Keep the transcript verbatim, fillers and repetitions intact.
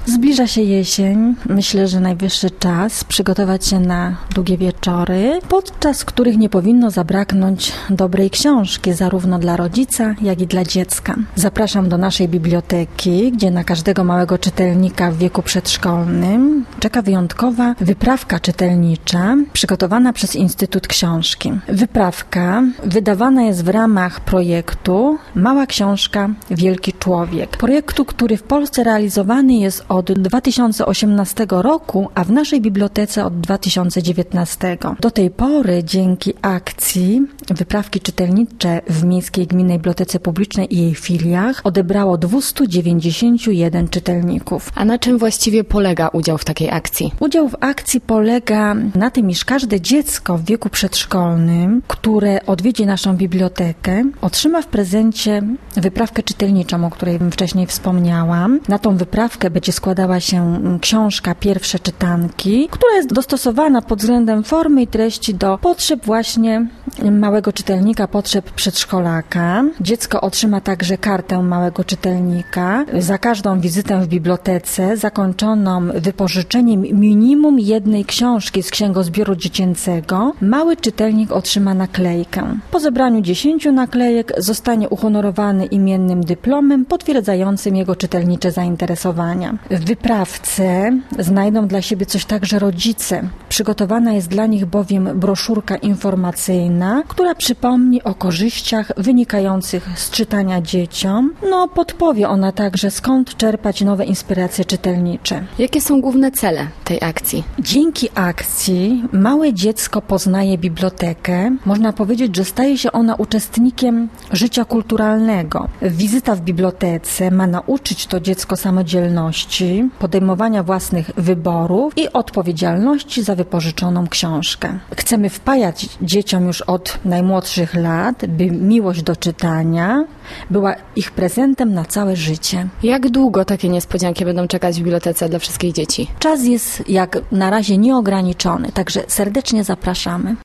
Zbliża się jesień. Myślę, że najwyższy czas przygotować się na długie wieczory, podczas których nie powinno zabraknąć dobrej książki, zarówno dla rodzica, jak i dla dziecka. Zapraszam do naszej biblioteki, gdzie na każdego małego czytelnika w wieku przedszkolnym czeka wyjątkowa wyprawka czytelnicza przygotowana przez Instytut Książki. Wyprawka wydawana jest w ramach projektu Mała książka, wielki człowiek. Projektu, który w Polsce realizowany jest od dwa tysiące osiemnastego roku, a w naszej bibliotece od dwa tysiące dziewiętnastego. Do tej pory dzięki akcji wyprawki czytelnicze w Miejskiej Gminnej Bibliotece Publicznej i jej filiach odebrało dwieście dziewięćdziesiąt jeden czytelników. A na czym właściwie polega udział w takiej akcji? Udział w akcji polega na tym, iż każde dziecko w wieku przedszkolnym, które odwiedzi naszą bibliotekę, otrzyma w prezencie wyprawkę czytelniczą, o której wcześniej wspomniałam. Na tą wyprawkę będzie składała się książka Pierwsze czytanki, która jest dostosowana pod względem formy i treści do potrzeb właśnie małego czytelnika, potrzeb przedszkolaka. Dziecko otrzyma także kartę małego czytelnika za każdą wizytę w bibliotece, zakończoną wypożyczeniem minimum jednej książki z księgozbioru dziecięcego. Mały czytelnik otrzyma naklejkę. Po zebraniu dziesięciu naklejek zostanie uhonorowany imiennym dyplomem potwierdzającym jego czytelnicze zainteresowania. W wyprawce znajdą dla siebie coś także rodzice. Przygotowana jest dla nich bowiem broszurka informacyjna, która przypomni o korzyściach wynikających z czytania dzieciom. No, podpowie ona także, skąd czerpać nowe inspiracje czytelnicze. Jakie są główne cele tej akcji? Dzięki akcji małe dziecko poznaje bibliotekę. Można powiedzieć, że staje się ona uczestnikiem życia kulturalnego. Wizyta w bibliotece ma nauczyć to dziecko samodzielności, podejmowania własnych wyborów i odpowiedzialności za wypożyczoną książkę. Chcemy wpajać dzieciom już od najmłodszych lat, by miłość do czytania była ich prezentem na całe życie. Jak długo takie niespodzianki będą czekać w bibliotece dla wszystkich dzieci? Czas jest jak na razie nieograniczony, także serdecznie zapraszamy.